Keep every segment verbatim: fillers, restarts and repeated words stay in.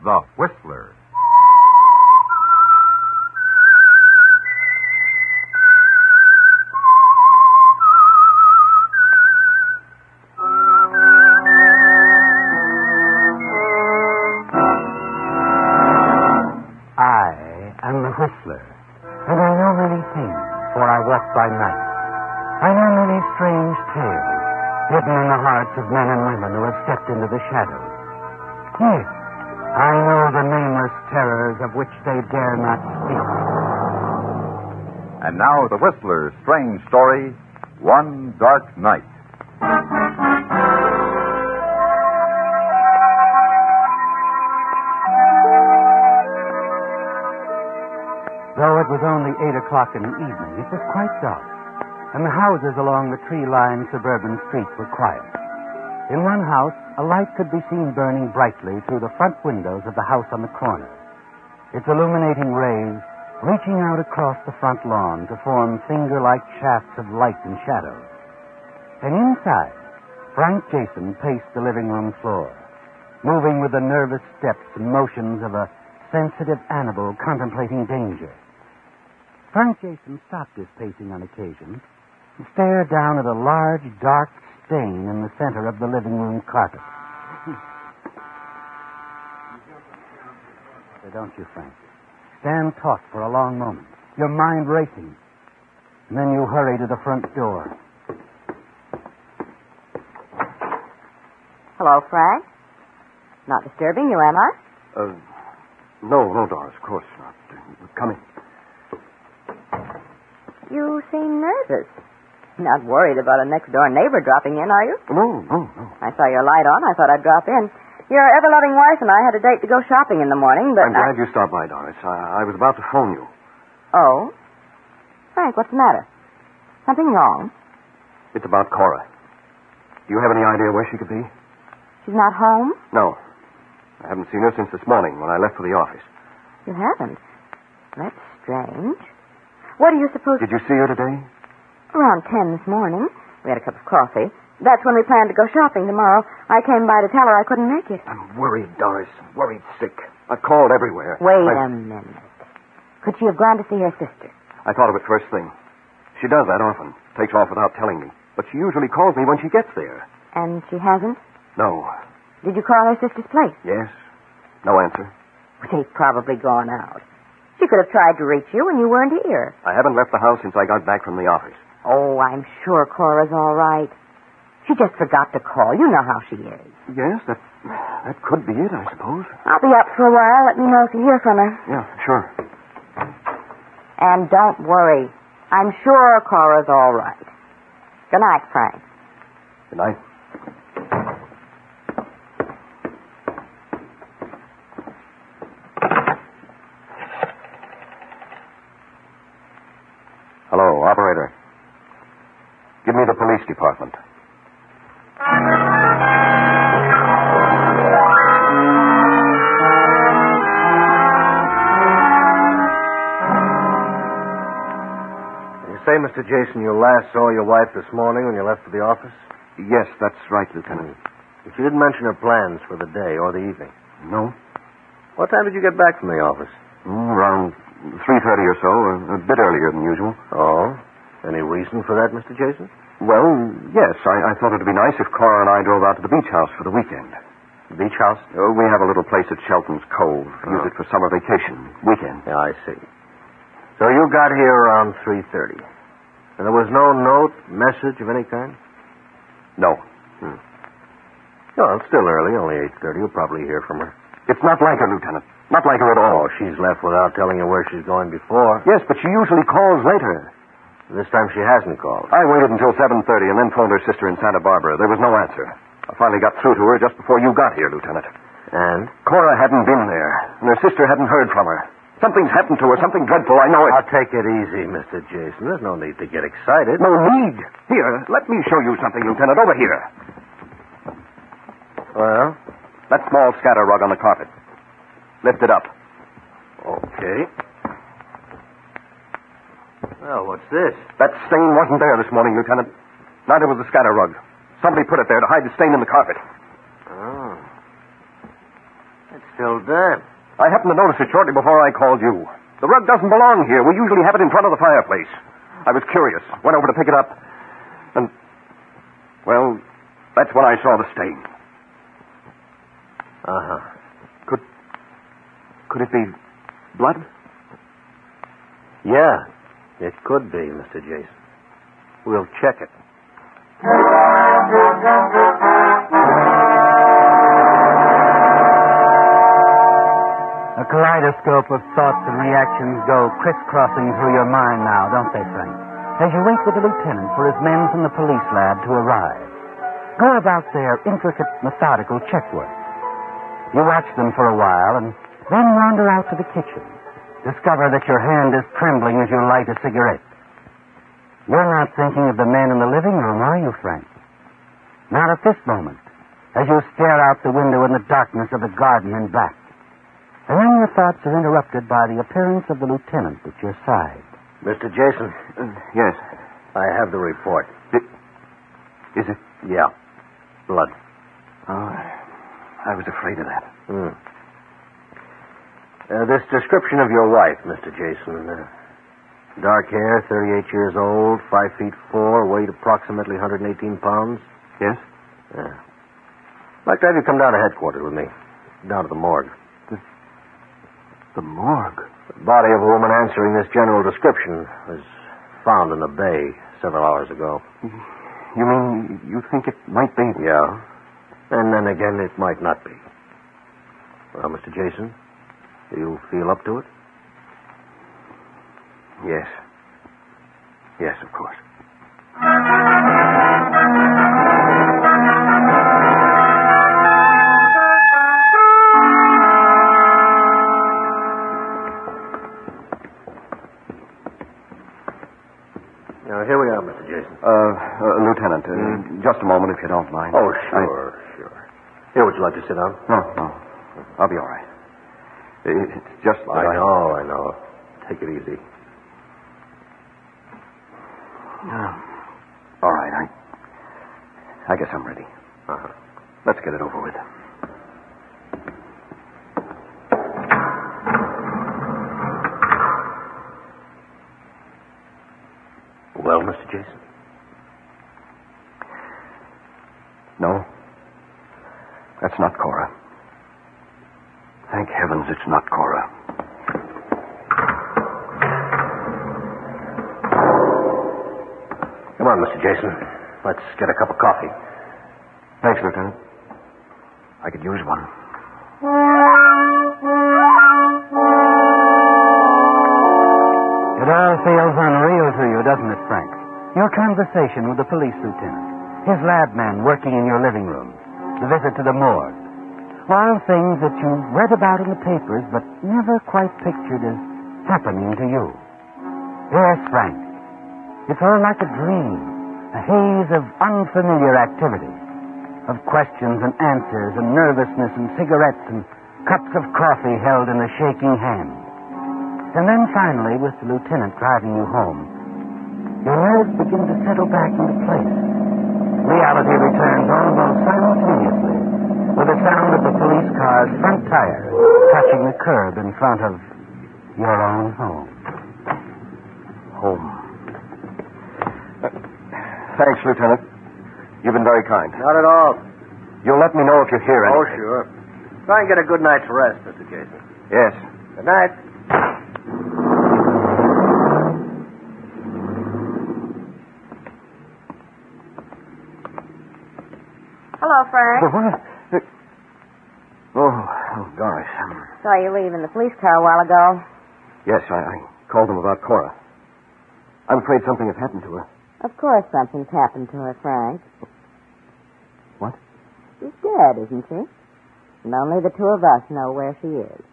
The Whistler. I am the Whistler, and I know many things, for I walk by night. I know many strange tales, hidden in the hearts of men and women who have stepped into the shadows. Yes, I know the nameless terrors of which they dare not speak. And now the Whistler's strange story, One Dark Night. Though it was only eight o'clock in the evening, it was quite dark, and the houses along the tree-lined suburban streets were quiet. In one house, a light could be seen burning brightly through the front windows of the house on the corner, its illuminating rays reaching out across the front lawn to form finger-like shafts of light and shadow. And inside, Frank Jason paced the living room floor, moving with the nervous steps and motions of a sensitive animal contemplating danger. Frank Jason stopped his pacing on occasion and stared down at a large, dark stain in the center of the living room carpet. So don't you, Frank? Stand taut for a long moment, your mind racing. And then you hurry to the front door. Hello, Frank. Not disturbing you, am I? Uh, no, no, Doris, of course not. Uh, come in. You seem nervous. Not worried about a next-door neighbor dropping in, are you? No, no, no. I saw your light on. I thought I'd drop in. Your ever-loving wife and I had a date to go shopping in the morning, but I'm glad I... you stopped by, Doris. I, I was about to phone you. Oh? Frank, what's the matter? Something wrong? It's about Cora. Do you have any idea where she could be? She's not home? No. I haven't seen her since this morning when I left for the office. You haven't? That's strange. What do you suppose... Did you see her today? Around ten this morning. We had a cup of coffee. That's when we planned to go shopping tomorrow. I came by to tell her I couldn't make it. I'm worried, Doris. Worried sick. I've called everywhere. Wait I... a minute. Could she have gone to see her sister? I thought of it first thing. She does that often. Takes off without telling me. But she usually calls me when she gets there. And she hasn't? No. Did you call her sister's place? Yes. No answer. They've probably gone out. She could have tried to reach you and you weren't here. I haven't left the house since I got back from the office. Oh, I'm sure Cora's all right. She just forgot to call. You know how she is. Yes, that that could be it, I suppose. I'll be up for a while. Let me know if you hear from her. Yeah, sure. And don't worry. I'm sure Cora's all right. Good night, Frank. Good night. Hello, operator. Give me the police department. You say, Mister Jason, you last saw your wife this morning when you left for the office? Yes, that's right, Lieutenant. But you didn't mention her plans for the day or the evening. No? What time did you get back from the office? Mm, around three thirty or so, a, a bit earlier than usual. Oh? Any reason for that, Mister Jason? Well, yes. I, I thought it would be nice if Cora and I drove out to the beach house for the weekend. Beach house? Uh, we have a little place at Shelton's Cove. Use Oh. it for summer vacation. Weekend. Yeah, I see. So you got here around three thirty. And there was no note, message of any kind? No. Hmm. Well, it's still early, only eight thirty. You'll probably hear from her. It's not like her, Lieutenant. Not like her at all. Oh, she's left without telling you where she's going before. Yes, but she usually calls later. This time she hasn't called. I waited until seven thirty and then phoned her sister in Santa Barbara. There was no answer. I finally got through to her just before you got here, Lieutenant. And? Cora hadn't been there, and her sister hadn't heard from her. Something's happened to her, something dreadful. I know it. I'll take it easy, Mister Jason. There's no need to get excited. No need. Here, let me show you something, Lieutenant. Over here. Well? That small scatter rug on the carpet. Lift it up. Okay. Well, what's this? That stain wasn't there this morning, Lieutenant. Neither was the scatter rug. Somebody put it there to hide the stain in the carpet. Oh. It's still damp. I happened to notice it shortly before I called you. The rug doesn't belong here. We usually have it in front of the fireplace. I was curious. Went over to pick it up. And, well, that's when I saw the stain. Uh-huh. Could, could it be blood? Yeah, it could be, Mister Jason. We'll check it. A kaleidoscope of thoughts and reactions go crisscrossing through your mind now, don't they, Frank? As you wait with the lieutenant for his men from the police lab to arrive. Go about their intricate, methodical check work. You watch them for a while and then wander out to the kitchen. Discover that your hand is trembling as you light a cigarette. You're not thinking of the men in the living room, are you, Frank? Not at this moment, as you stare out the window in the darkness of the garden in back. And then your thoughts are interrupted by the appearance of the lieutenant at your side. Mister Jason? Uh, yes. I have the report. It, is it? Yeah. Blood. Oh, I was afraid of that. Hmm. Uh, this description of your wife, Mister Jason. Uh, dark hair, thirty-eight years old, five feet four, weight approximately one hundred eighteen pounds. Yes? Yeah. I'd like to have you come down to headquarters with me. Down to the morgue. The, the morgue? The body of a woman answering this general description was found in the bay several hours ago. You mean you think it might be? Yeah. And then again, it might not be. Well, Mister Jason, do you feel up to it? Yes. Yes, of course. Now, here we are, Mister Jason. Uh, uh Lieutenant, uh, Mm. just a moment, if you don't mind. Oh, sure, I... sure. Here, would you like to sit down? No, no. I'll be all right. It's just that I I... know, I know. Take it easy. Yeah. All right, I... I guess I'm ready. Uh-huh. Let's get it over with. Well, Mister Jason? No. That's not Cora. Thank heavens it's not Cora. Come on, Mister Jason. Let's get a cup of coffee. Thanks, Lieutenant. I could use one. It all feels unreal to you, doesn't it, Frank? Your conversation with the police lieutenant, his lab man working in your living room, the visit to the morgue. All things that you read about in the papers but never quite pictured as happening to you. Yes, Frank. It's all like a dream, a haze of unfamiliar activity, of questions and answers and nervousness and cigarettes and cups of coffee held in a shaking hand. And then finally, with the lieutenant driving you home, your nerves begin to settle back into place. Reality returns almost simultaneously with the sound of the police car's front tire touching the curb in front of your own home. Home. Uh, thanks, Lieutenant. You've been very kind. Not at all. You'll let me know if you hear Oh, anything. sure. Try and get a good night's rest, Mister Jason. Yes. Good night. Hello, Frank. What? Oh, oh, Doris. Um, Saw you leaving the police car a while ago. yes, I, I called them about Cora. I'm afraid something has happened to her. Of course something's happened to her, Frank. What? She's dead, isn't she? And only the two of us know where she is.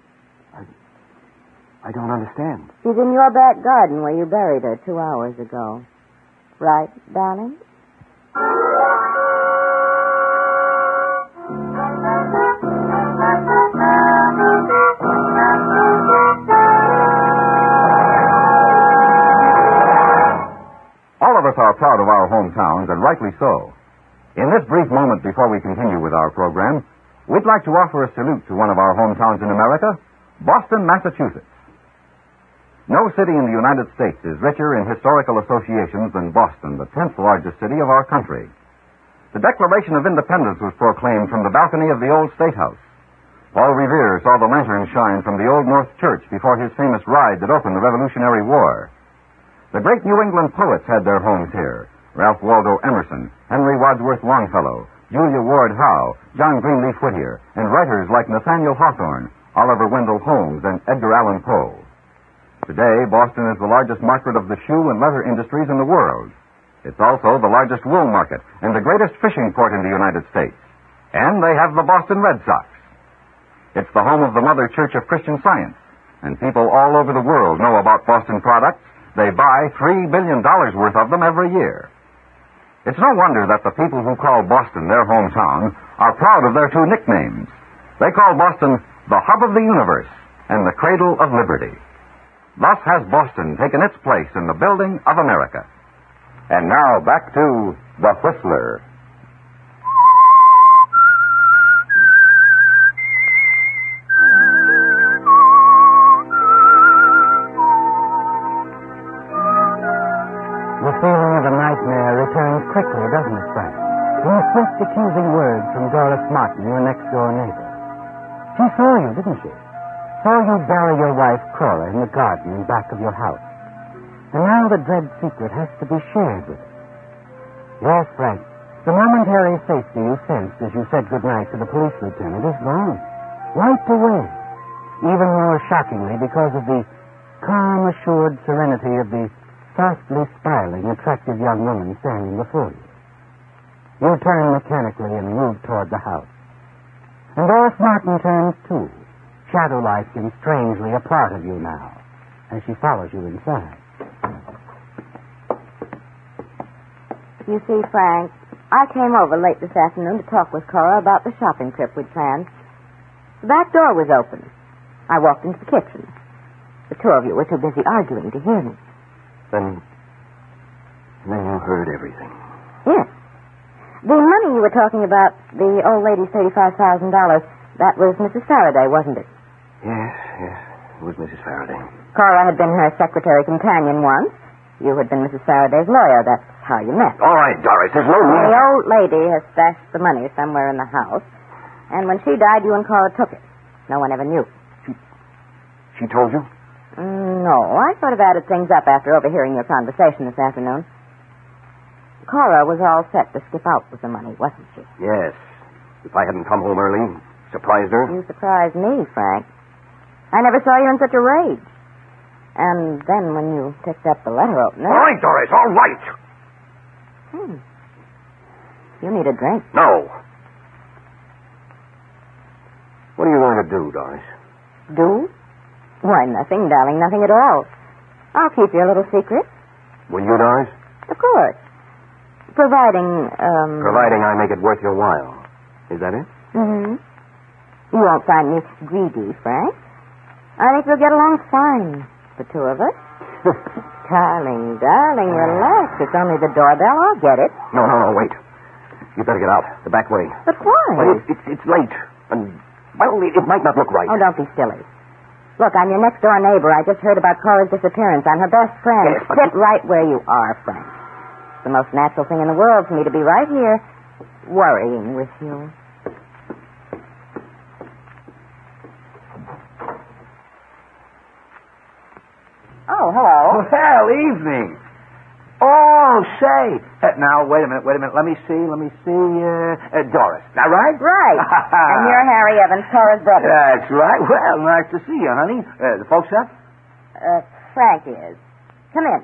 I don't understand. She's in your back garden where you buried her two hours ago. Right, darling? All of us are proud of our hometowns, and rightly so. In this brief moment before we continue with our program, we'd like to offer a salute to one of our hometowns in America, Boston, Massachusetts. No city in the United States is richer in historical associations than Boston, the tenth largest city of our country. The Declaration of Independence was proclaimed from the balcony of the old State House. Paul Revere saw the lantern shine from the Old North Church before his famous ride that opened the Revolutionary War. The great New England poets had their homes here. Ralph Waldo Emerson, Henry Wadsworth Longfellow, Julia Ward Howe, John Greenleaf Whittier, and writers like Nathaniel Hawthorne, Oliver Wendell Holmes, and Edgar Allan Poe. Today, Boston is the largest market of the shoe and leather industries in the world. It's also the largest wool market and the greatest fishing port in the United States. And they have the Boston Red Sox. It's the home of the Mother Church of Christian Science, and people all over the world know about Boston products. They buy three billion dollars worth of them every year. It's no wonder that the people who call Boston their hometown are proud of their two nicknames. They call Boston the hub of the universe and the cradle of liberty. Thus has Boston taken its place in the building of America. And now back to The Whistler. The feeling of a nightmare returns quickly, doesn't it, Frank? In the swift accusing words from Doris Martin, your next-door neighbor. She saw you, didn't she? Saw you bury your wife, Cora, in the garden in back of your house. And now the dread secret has to be shared with her. Yes, Frank, the momentary safety you sensed as you said goodnight to the police lieutenant is gone. Wiped away. Even more shockingly because of the calm, assured serenity of the softly smiling, attractive young woman standing before you. You turn mechanically and move toward the house. And Doris Martin turns too, shadow-like and strangely a part of you now, as she follows you inside. You see, Frank, I came over late this afternoon to talk with Cora about the shopping trip we'd planned. The back door was open. I walked into the kitchen. The two of you were too busy arguing to hear me. Then, then you heard everything. Yes. The money you were talking about, the old lady's thirty-five thousand dollars, that was Missus Faraday, wasn't it? Yes, yes. It was Missus Faraday. Cora had been her secretary companion once. You had been Missus Faraday's lawyer. That's how you met. All right, Doris, there's no need. The old lady has stashed the money somewhere in the house. And when she died, you and Cora took it. No one ever knew. She, she told you? Mm, no, I sort of added things up after overhearing your conversation this afternoon. Cora was all set to skip out with the money, wasn't she? Yes. If I hadn't come home early, surprised her. You surprised me, Frank. I never saw you in such a rage. And then when you picked up the letter opener... All right, Doris, all right. Hmm. You need a drink. No. What are you going to do, Doris? Do? Why, nothing, darling, nothing at all. I'll keep your little secret. Will you, Doris? Of course. Providing, um... Providing I make it worth your while. Is that it? Mm-hmm. You won't find me greedy, Frank. I think we'll get along fine, the two of us. Darling, darling, relax. It's only the doorbell. I'll get it. No, no, no, wait. You better get out, the back way. But why? Well, it's, it's, it's late. And, well, it, it might not look right. Oh, don't be silly. Look, I'm your next-door neighbor. I just heard about Cora's disappearance. I'm her best friend. Yes, but Sit you... right where you are, Frank. It's the most natural thing in the world for me to be right here, worrying with you. Oh, hello. Well, evening. Oh, say. Uh, now, wait a minute, wait a minute. Let me see, let me see. Uh, uh, Doris. Now, right? Right. And you're Harry Evans, Cora's brother. That's right. Well, nice to see you, honey. Uh, the folks up? Uh, Frank is. Come in.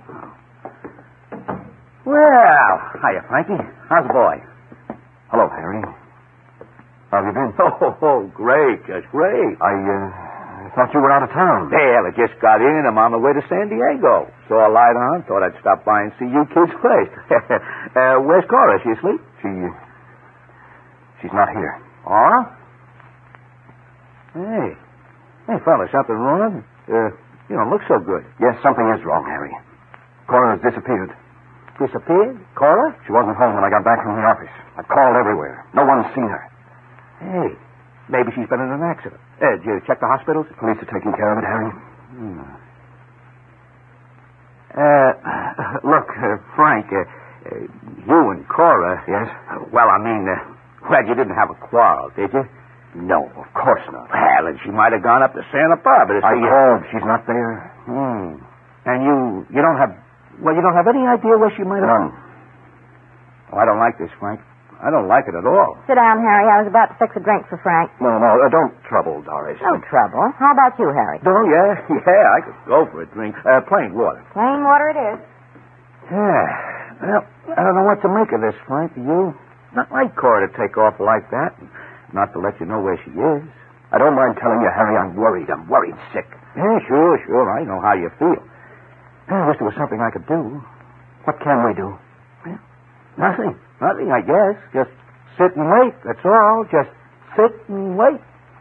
Well, hiya, Frankie. How's the boy? Hello, Harry. How have you been? Oh, oh, great, just great. I, uh, thought you were out of town. Well, I just got in. I'm on the way to San Diego. Saw a light on. Thought I'd stop by and see you kids first. uh, where's Cora? Is she asleep? She, uh, she's not here. Oh? Hey. Hey, fella, something wrong? Uh, you don't look so good. Yes, something is wrong, Harry. Cora has disappeared. Disappeared? Cora? She wasn't home when I got back from the office. I've called everywhere. No one's seen her. Hey, Maybe she's been in an accident. Uh, did you check the hospitals? Police are taking care of it, Harry. Hmm. Uh, look, uh, Frank, uh, uh, you and Cora... Yes? Uh, well, I mean, uh, well, you didn't have a quarrel, did you? No, of course not. Well, and she might have gone up to Santa Barbara to I see you. called. She's not there. Hmm. And you, you don't have... Well, you don't have any idea where she might have... None. Oh, I don't like this, Frank. I don't like it at all. Sit down, Harry. I was about to fix a drink for Frank. No, no, uh, don't trouble Doris. No trouble. How about you, Harry? Oh, yeah, yeah, I could go for a drink. Uh, plain water. Plain water it is. Yeah. Well, I don't know what to make of this, Frank. Do you? Not like Cora to take off like that. Not to let you know where she is. I don't mind telling you, Harry, I'm worried. I'm worried sick. Yeah, sure, sure. I know how you feel. I wish there was something I could do. What can we do? Well, nothing. Nothing, I guess. Just sit and wait. That's all. Just sit and wait.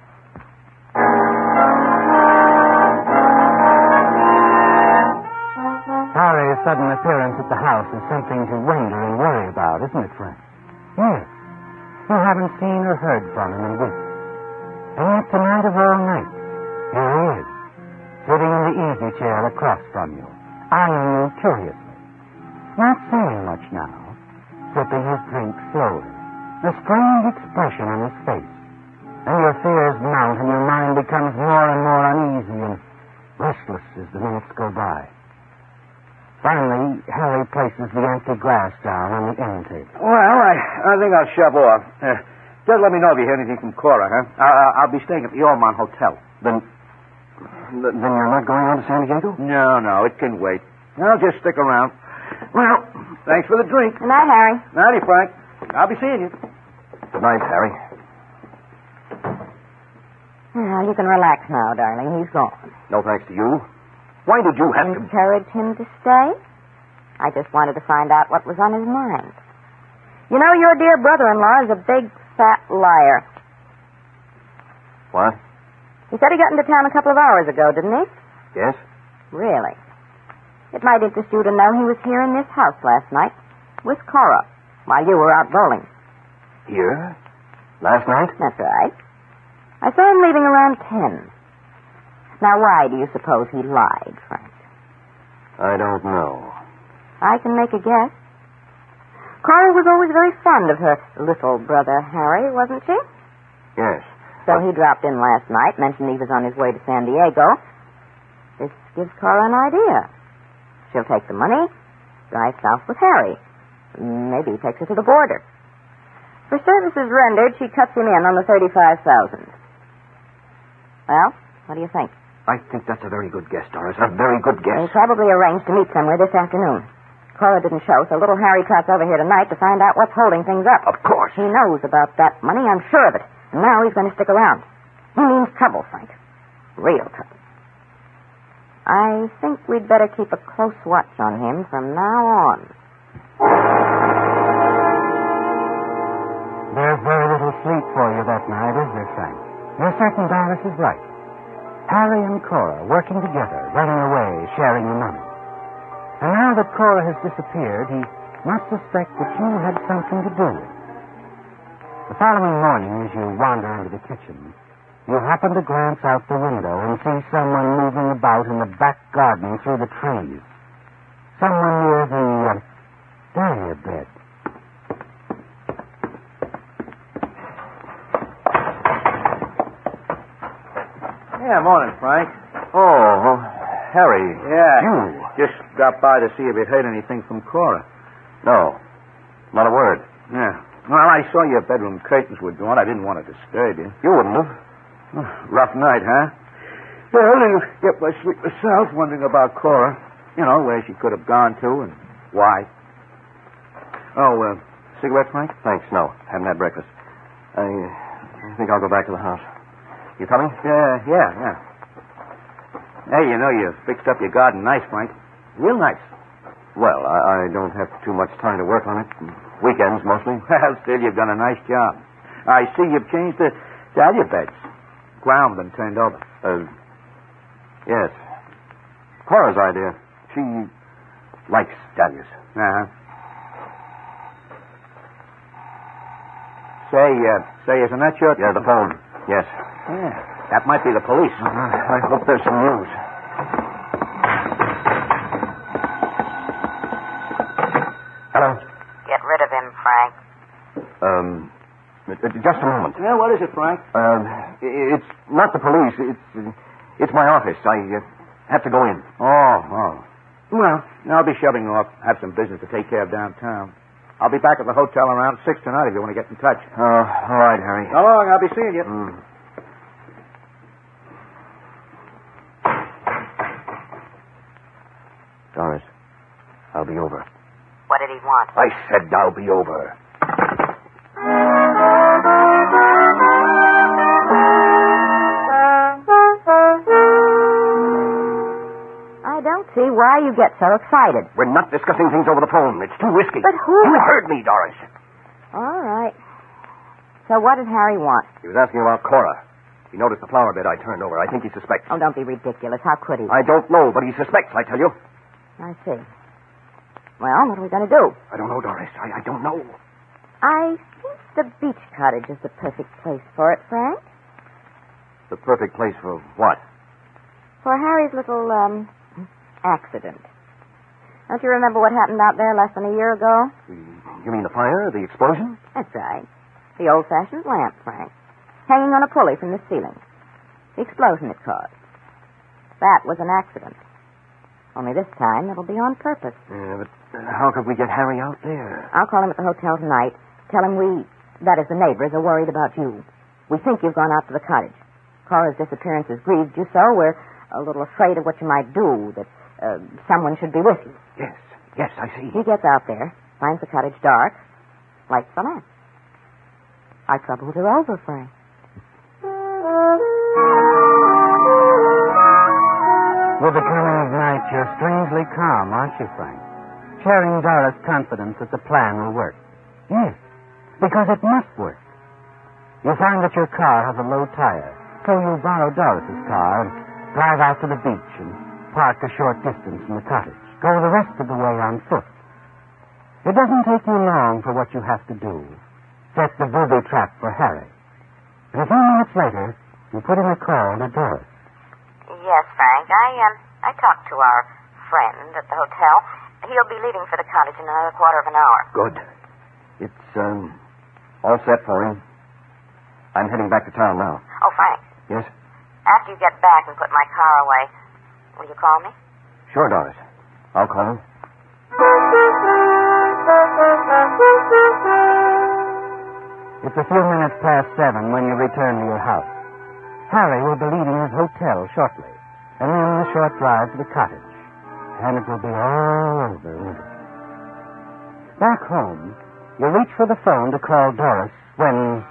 Harry's sudden appearance at the house is something to wonder and worry about, isn't it, Frank? Yes. You haven't seen or heard from him in weeks. And yet tonight of all nights, here he is, sitting in the easy chair across from you, eyeing you curiously. Not saying much now, sipping his drink slowly, a strange expression on his face. And your fears mount and your mind becomes more and more uneasy and restless as the minutes go by. Finally, Harry places the empty glass down on the end table. Well, I, I think I'll shove off. Uh, just let me know if you hear anything from Cora, huh? Uh, I'll be staying at the Ormond Hotel. Then, th- then you're not going on to San Diego? No, no, it can wait. I'll just stick around. Well, thanks for the drink. Good night, Harry. Nighty, Frank. I'll be seeing you. Good night, Harry. Well, you can relax now, darling. He's gone. No thanks to you. Why did you have to... Encourage him to stay? I just wanted to find out what was on his mind. You know, your dear brother-in-law is a big, fat liar. What? He said he got into town a couple of hours ago, didn't he? Yes? Really? It might interest you to know he was here in this house last night with Cora while you were out bowling. Here? Last night? That's right. I saw him leaving around ten. Now, why do you suppose he lied, Frank? I don't know. I can make a guess. Cora was always very fond of her little brother Harry, wasn't she? Yes. So he dropped in last night, mentioned he was on his way to San Diego. This gives Cora an idea. She'll take the money, drive south with Harry. Maybe he takes her to the border. For services rendered, she cuts him in on the thirty-five thousand dollars. Well, what do you think? I think that's a very good guess, Doris. A very good They guess. probably arranged to meet somewhere this afternoon. Cora didn't show, so little Harry trots over here tonight to find out what's holding things up. Of course. He knows about that money, I'm sure of it. And now he's going to stick around. He means trouble, Frank. Real trouble. I think we'd better keep a close watch on him from now on. There's very little sleep for you that night, is there, Frank? You're certain Doris is right. Harry and Cora working together, running away, sharing the money. And now that Cora has disappeared, he must suspect that you had something to do with it. The following morning, as you wander into the kitchen, you happen to glance out the window and see someone moving about in the back garden through the trees. Someone near the uh, dahlia bed. Yeah, morning, Frank. Oh, Harry. Yeah. You? Just dropped by to see if you'd heard anything from Cora. No. Not a word. Yeah. Well, I saw your bedroom curtains were drawn. I didn't want to disturb you. You wouldn't have. Oh, rough night, huh? Well, I didn't get my sleep myself, wondering about Cora. You know, where she could have gone to and why. Oh, uh, cigarette, Frank? Thanks, no. Haven't had breakfast. I, I think I'll go back to the house. You coming? Yeah, yeah, yeah. Hey, you know, you fixed up your garden nice, Frank. Real nice. Well, I, I don't have too much time to work on it. Weekends, mostly. Well, still, you've done a nice job. I see you've changed the dahlia beds. Ground been turned over. Uh, yes. Cora's idea. She likes dahlias. Uh-huh. Say, uh, say, isn't that your... Yeah, the phone. Yes. Yeah. That might be the police. Uh, I hope there's some news. Hello? Get rid of him, Frank. Um, uh, just a moment. Yeah, what is it, Frank? Uh, it's not the police. It's uh, it's my office. I uh, have to go in. Oh, oh. Well, I'll be shoving off. Have some business to take care of downtown. I'll be back at the hotel around six tonight if you want to get in touch. Oh, all right, Harry. So long. I'll be seeing you. Mm. Doris, I'll be over. What did he want? I said I'll be over. I don't see why you get so excited. We're not discussing things over the phone. It's too risky. But who... You heard me, Doris. All right. So what did Harry want? He was asking about Cora. He noticed the flower bed I turned over. I think he suspects. Oh, don't be ridiculous. How could he? I don't know, but he suspects, I tell you. I see. Well, what are we going to do? I don't know, Doris. I, I don't know. I think the beach cottage is the perfect place for it, Frank. The perfect place for what? For Harry's little, um, accident. Don't you remember what happened out there less than a year ago? You mean the fire, the explosion? That's right. The old-fashioned lamp, Frank. Hanging on a pulley from the ceiling. The explosion it caused. That was an accident. Only this time it'll be on purpose. Yeah, but how could we get Harry out there? I'll call him at the hotel tonight. Tell him we, that is the neighbors, are worried about you. We think you've gone out to the cottage. Cora's disappearance has grieved you so we're a little afraid of what you might do, that uh, someone should be with you. Yes, yes, I see. He gets out there, finds the cottage dark, lights the lamp. Our troubles are over, Frank. With the coming of night, you're strangely calm, aren't you, Frank? Sharing Doris' confidence that the plan will work. Yes, because it must work. You find that your car has a low tire, so you borrow Doris' car and drive out to the beach and park a short distance from the cottage. Go the rest of the way on foot. It doesn't take you long for what you have to do. Set the booby trap for Harry. And a few minutes later, you put in a call to Doris. Yes, Frank. I um, I talked to our friend at the hotel. He'll be leaving for the cottage in another quarter of an hour. Good. It's um, all set for him. I'm heading back to town now. Oh, Frank. Yes? After you get back and put my car away, will you call me? Sure, Doris. I'll call him. It's a few minutes past seven when you return to your house. Harry will be leaving his hotel shortly, and then a short drive to the cottage. And it will be all over, won't it? Back home, you reach for the phone to call Doris when...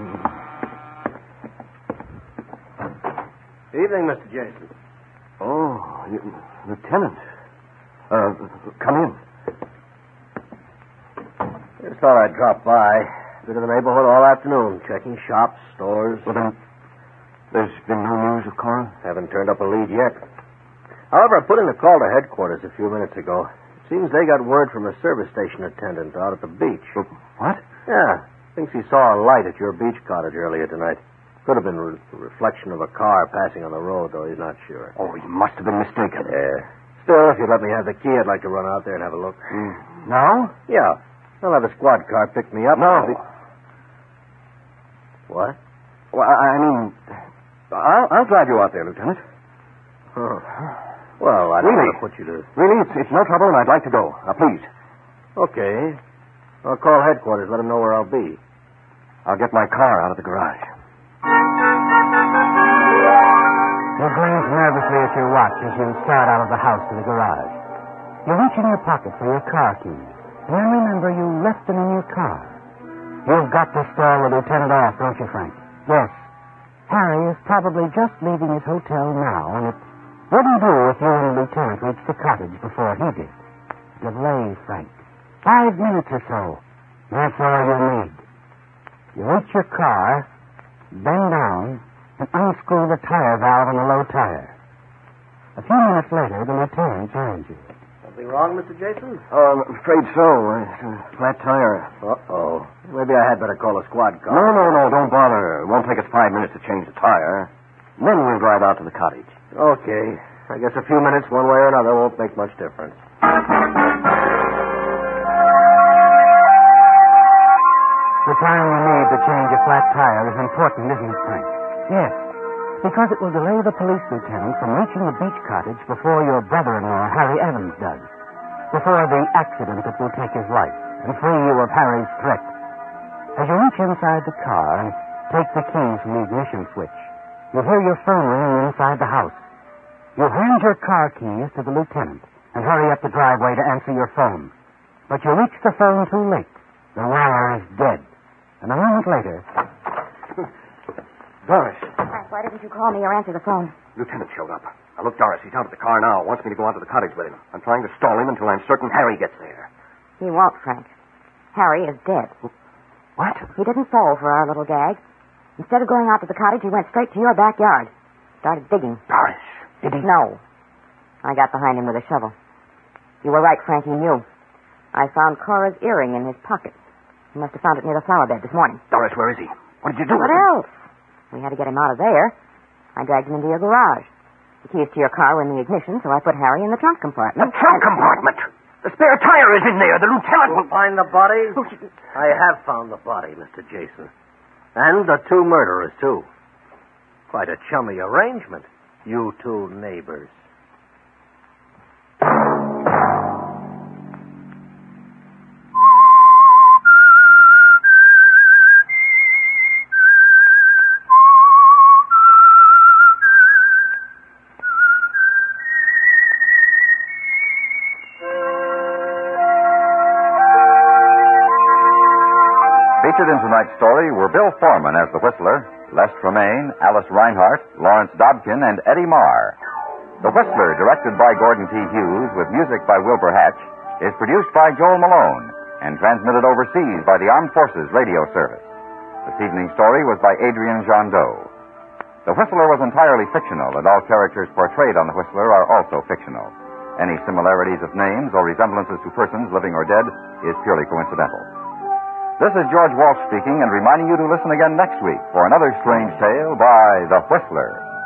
Evening, Mister Jason. Oh, you, Lieutenant. Uh, come in. Just thought I'd drop by. Been in the neighborhood all afternoon, checking shops, stores. Well, then, there's been no news of Cora? Haven't turned up a lead yet. However, I put in a call to headquarters a few minutes ago. It seems they got word from a service station attendant out at the beach. What? Yeah. Thinks he saw a light at your beach cottage earlier tonight. Could have been a re- reflection of a car passing on the road, though he's not sure. Oh, he must have been mistaken. Yeah. Still, if you'd let me have the key, I'd like to run out there and have a look. Mm. Now? Yeah. I'll have a squad car pick me up. No. Be... What? Well, I, I mean, I'll, I'll drive you out there, Lieutenant. Oh. Well, I don't Really? want to put you to... Really, it's, it's no trouble, and I'd like to go. Now, please. Okay. I'll call headquarters, let them know where I'll be. I'll get my car out of the garage. You glance nervously at your watch as you start out of the house to the garage. You reach in your pocket for your car keys, and then remember you left them in your car. You've got to stall the lieutenant off, don't you, Frank? Yes. Harry is probably just leaving his hotel now, and it wouldn't do if you and the lieutenant reached the cottage before he did. Delay, Frank. Five minutes or so. That's all you need. You reach your car, bend down, and unscrew the tire valve on the low tire. A few minutes later, the lieutenant joins you. I'll Something wrong, Mister Jason? Oh, I'm afraid so. It's a flat tire. Uh-oh. Maybe I had better call a squad car. No, no, no, don't bother. It won't take us five minutes to change the tire. And then we'll drive out to the cottage. Okay. I guess a few minutes one way or another won't make much difference. The time you need to change a flat tire is important, isn't it, Frank? Yes, because it will delay the police lieutenant from reaching the beach cottage before your brother-in-law, Harry Evans, does. Before the accident that will take his life and free you of Harry's threat. As you reach inside the car and take the keys from the ignition switch, you hear your phone ringing inside the house. You hand your car keys to the lieutenant and hurry up the driveway to answer your phone. But you reach the phone too late. The wire is dead. And a moment later... Doris. Frank, why didn't you call me or answer the phone? Lieutenant showed up. Now, look, Doris, he's out of the car now. Wants me to go out to the cottage with him. I'm trying to stall him until I'm certain Harry gets there. He won't, Frank. Harry is dead. What? He didn't fall for our little gag. Instead of going out to the cottage, he went straight to your backyard. Started digging. Doris, did he? No. I got behind him with a shovel. You were right, Frank. He knew. I found Cora's earring in his pocket. He must have found it near the flower bed this morning. Doris, where is he? What did you do What with him? else? We had to get him out of there. I dragged him into your garage. The keys to your car were in the ignition, so I put Harry in the trunk compartment. The trunk compartment! The spare tire is in there. The lieutenant will Find the body? I have found the body, Mister Jason. And the two murderers, too. Quite a chummy arrangement. You two neighbors. Featured in tonight's story were Bill Foreman as the Whistler, Les Tremaine, Alice Reinhart, Lawrence Dobkin, and Eddie Marr. The Whistler, directed by Gordon T. Hughes with music by Wilbur Hatch, is produced by Joel Malone and transmitted overseas by the Armed Forces Radio Service. This evening's story was by Adrian Jondeau. The Whistler was entirely fictional, and all characters portrayed on The Whistler are also fictional. Any similarities of names or resemblances to persons living or dead is purely coincidental. This is George Walsh speaking and reminding you to listen again next week for another strange tale by The Whistler.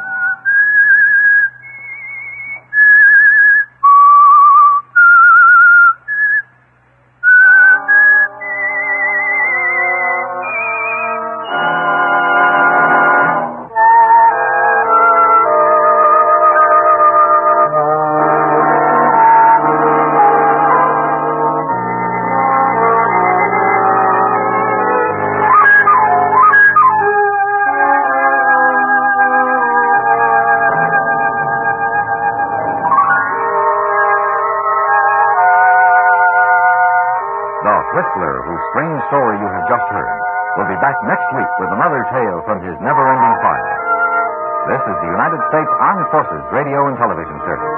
Whistler, whose strange story you have just heard, will be back next week with another tale from his never-ending file. This is the United States Armed Forces Radio and Television Service.